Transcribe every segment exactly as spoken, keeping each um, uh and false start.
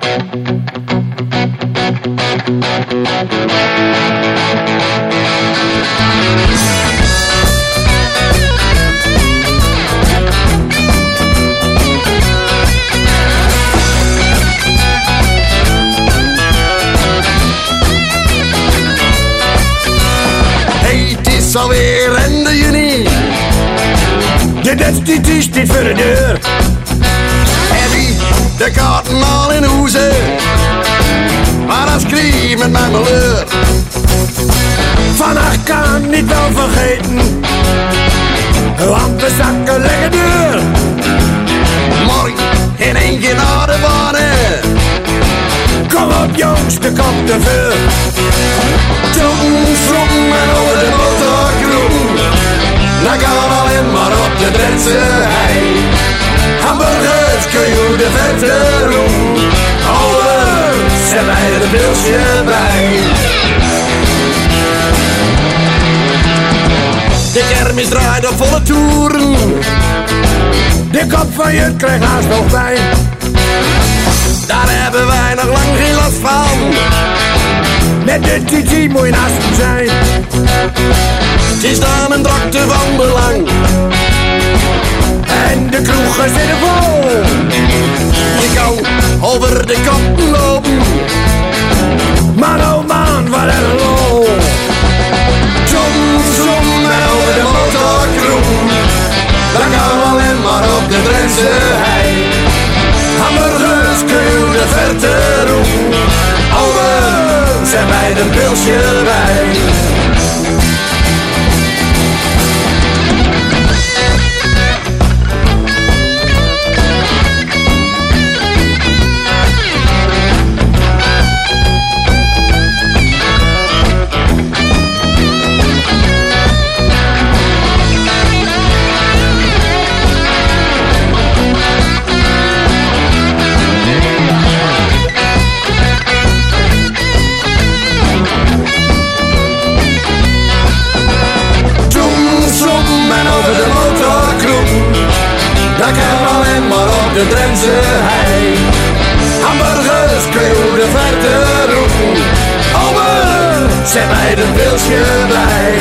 Hey, het is alweer einde juni. De destinatie is dit voor de deur. Heavy, de kaarten al in hoezen. Maar dat schreef met mijn malheur. Vannacht kan niet wel vergeten. Want de zakken liggen deur. Morgen in één keer naar de banen. Kom op jongens, de kop te vuur. Toen zwom en over de motorkroeg. Dan gaan alleen maar op de Drentse hei. Hamburgers, kun de vette roem. Over, zet mij er een pilsje bij. De kermis draait op volle toeren. De kop van je krijgt haast nog pijn. Daar hebben wij nog lang geen last van. Met de T T moet je naast hem zijn. Het is dan een drukte van belang. En de kroegen zitten vol. Je kan over de kop lopen. Man oh man, wat een lol. Zom, zom en over de motorkroeg. Dan gaan we alleen maar op de Drentse hei. Hamburgers, kun de verte roem. Over, zet mij een pilsje bij. Dat kan alleen maar op de Drentse hei. Hamburgers, kreeuw de verte roep. Over, zet mij een pilsje bij.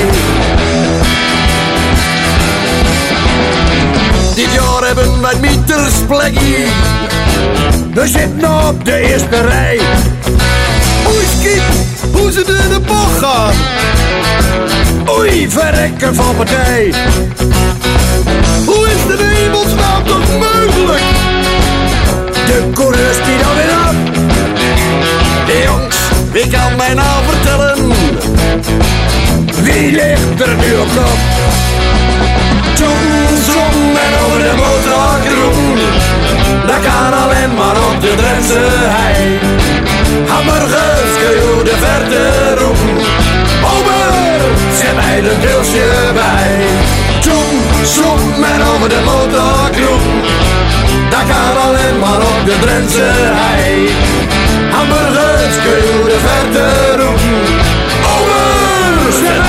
Dit jaar hebben wij mieters plekkie. We zitten op de eerste rij. Oei skip, hoe ze in de bocht gaan. Oei, verrekken van partij. Hoe is de hemelsnaam toch mogelijk? De coureurs die dan weer af. De jongens, wie kan mij nou vertellen? Wie ligt er nu op kop? Toen zon en over de motorkroeg. Dat kan alleen maar op de Drentse hei. Hamburgers, kun de verte roem. Over, zet mij een pilsje bij. Toen zwom en over de motorkroeg. Dat kan alleen maar op de Drentse hei. Hamburgers, kun de verte roem. Over, zet